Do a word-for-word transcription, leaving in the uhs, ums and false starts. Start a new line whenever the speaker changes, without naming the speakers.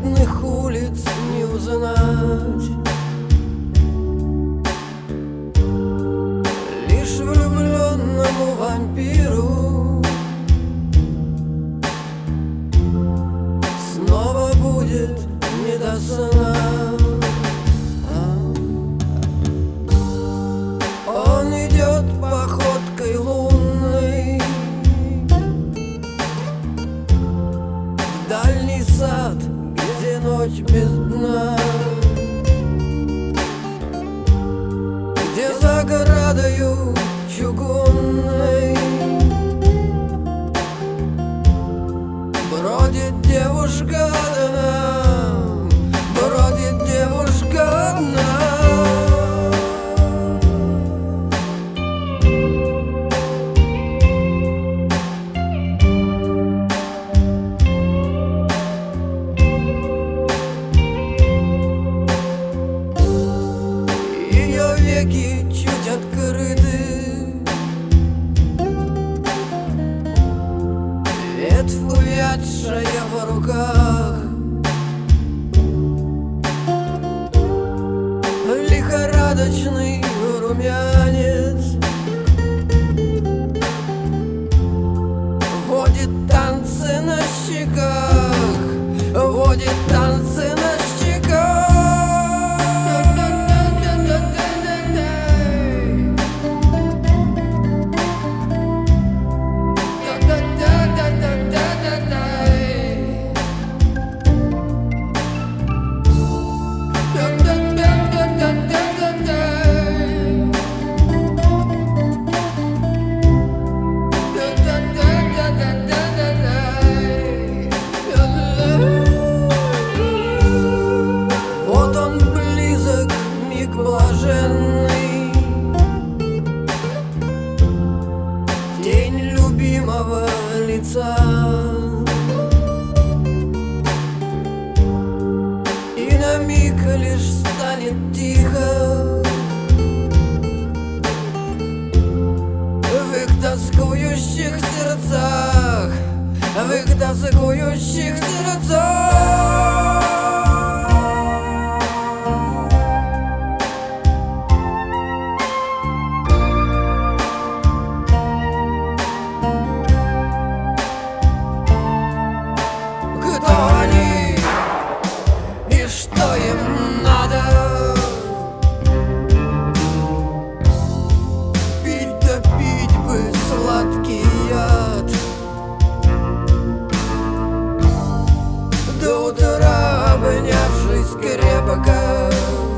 бедных улиц не узнать. Лишь влюбленному вампиру снова будет не до сна. Он идет походкой лунной в дальний сад, где ночь без дна, где за оградою чугунной бродит девушка одна, бродит девушка одна. Веки чуть открыты, ветвь увядшая в руках, лихорадочный румянец водит танцы на щеках, водит танцы на щеках. Блаженный тень любимого лица, и на миг лишь станет тихо в их тоскующих сердцах, в их тоскующих сердцах. Что им надо? Пить да пить бы сладкий яд, до утра обнявшись крепко.